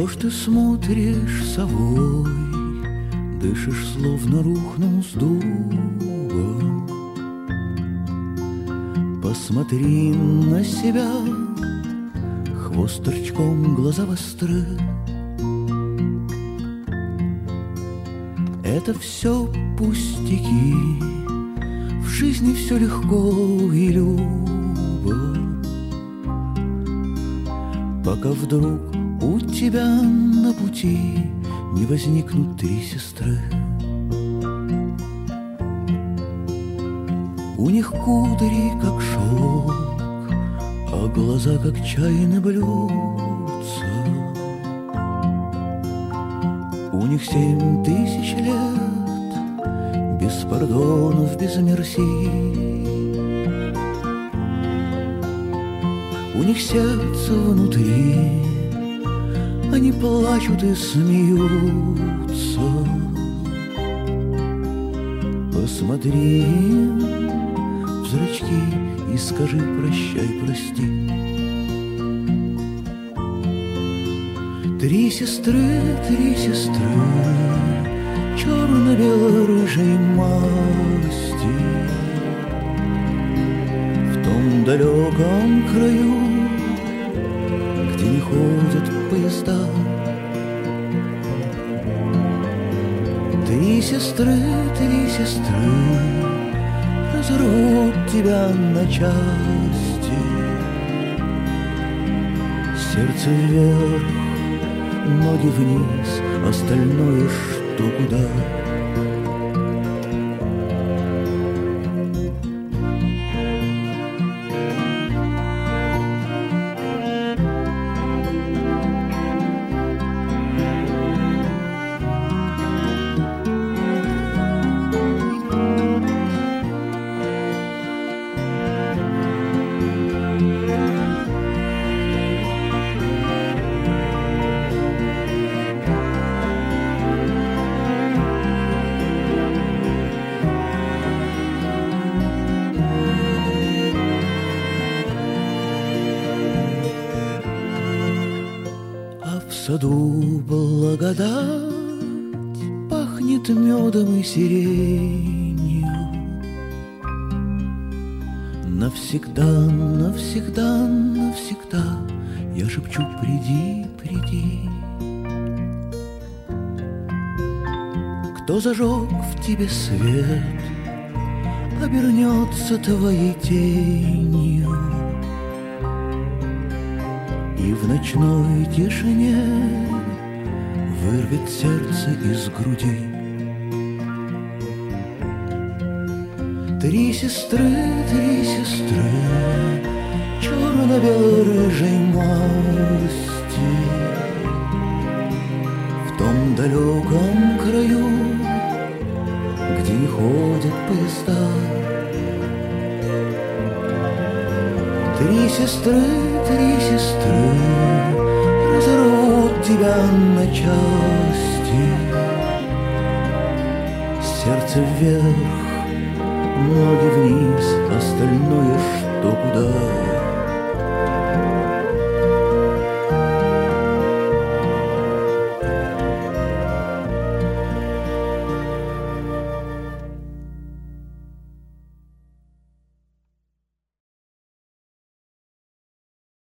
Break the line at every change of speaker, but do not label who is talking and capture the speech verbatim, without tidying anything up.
Что ж ты смотришь совой, дышишь, словно рухнул с дуба? Посмотри на себя, хвост торчком, глаза востры. Это все пустяки, в жизни все легко и любо, пока вдруг у тебя на пути не возникнут три сестры. У них кудри, как шелк, а глаза, как чайные блюдца. У них семь тысяч лет, без пардонов, без мерси. У них сердце внутри, они плачут и смеются. Посмотри им в зрачки и скажи прощай, прости. Три сестры, три сестры, черно-бело-рыжей масти, в том далеком краю, где не ходят поезда. Три сестры, три сестры разорвут тебя на части. Сердце вверх, ноги вниз, остальное что куда. В саду благодать пахнет медом и сиренью. Навсегда, навсегда, навсегда я шепчу: приди, приди. Кто зажег в тебе свет, обернется твоей тенью, и в ночной тишине вырвет сердце из груди. Три сестры, три сестры черно-бело-рыжей масти, в том далеком краю, где не ходят поезда. Три сестры, три сестры разорвут тебя на части. Сердце вверх, ноги вниз,